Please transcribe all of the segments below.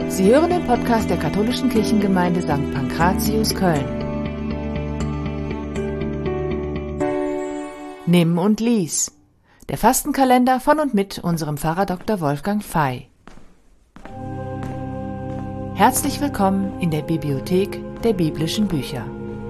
Sie hören den Podcast der Katholischen Kirchengemeinde St. Pankratius Köln. Nimm und lies. Der Fastenkalender von und mit unserem Pfarrer Dr. Wolfgang Fey. Herzlich willkommen in der Bibliothek der biblischen Bücher.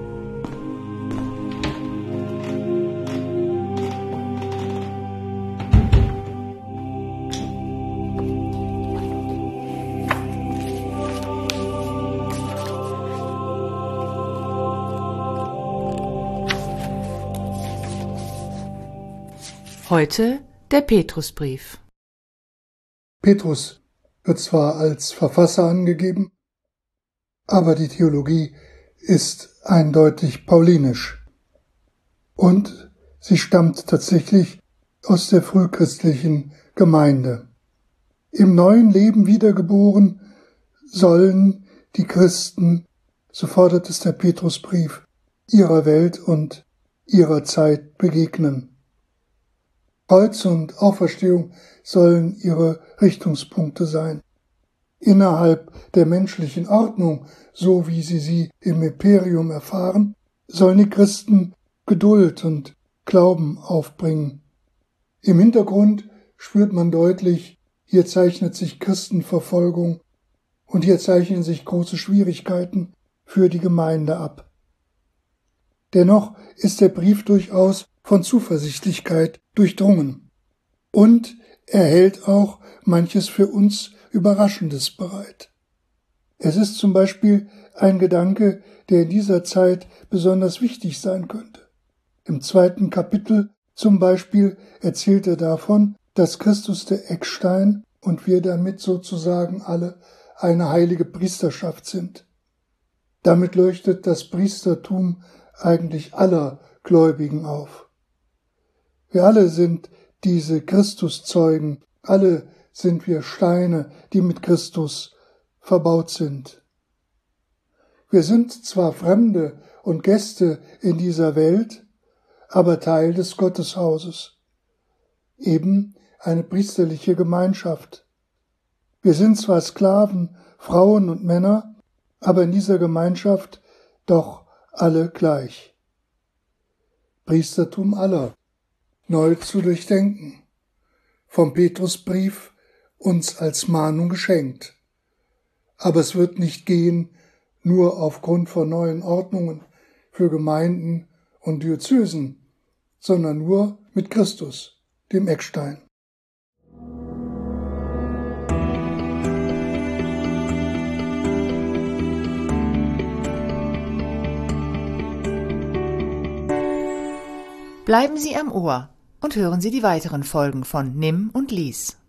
Heute der Petrusbrief. Petrus wird zwar als Verfasser angegeben, aber die Theologie ist eindeutig paulinisch. Und sie stammt tatsächlich aus der frühchristlichen Gemeinde. Im neuen Leben wiedergeboren sollen die Christen, so fordert es der Petrusbrief, ihrer Welt und ihrer Zeit begegnen. Kreuz und Auferstehung sollen ihre Richtungspunkte sein. Innerhalb der menschlichen Ordnung, so wie sie im Imperium erfahren, sollen die Christen Geduld und Glauben aufbringen. Im Hintergrund spürt man deutlich, hier zeichnet sich Christenverfolgung und hier zeichnen sich große Schwierigkeiten für die Gemeinde ab. Dennoch ist der Brief durchaus von Zuversichtlichkeit durchdrungen. Und er hält auch manches für uns Überraschendes bereit. Es ist zum Beispiel ein Gedanke, der in dieser Zeit besonders wichtig sein könnte. Im 2. Kapitel zum Beispiel erzählt er davon, dass Christus der Eckstein und wir damit sozusagen alle eine heilige Priesterschaft sind. Damit leuchtet das Priestertum eigentlich aller Gläubigen auf. Wir alle sind diese Christuszeugen, alle sind wir Steine, die mit Christus verbaut sind. Wir sind zwar Fremde und Gäste in dieser Welt, aber Teil des Gotteshauses, eben eine priesterliche Gemeinschaft. Wir sind zwar Sklaven, Frauen und Männer, aber in dieser Gemeinschaft doch alle gleich. Priestertum aller, neu zu durchdenken, vom Petrusbrief uns als Mahnung geschenkt. Aber es wird nicht gehen, nur aufgrund von neuen Ordnungen für Gemeinden und Diözesen, sondern nur mit Christus, dem Eckstein. Bleiben Sie am Ohr und hören Sie die weiteren Folgen von Nimm und lies.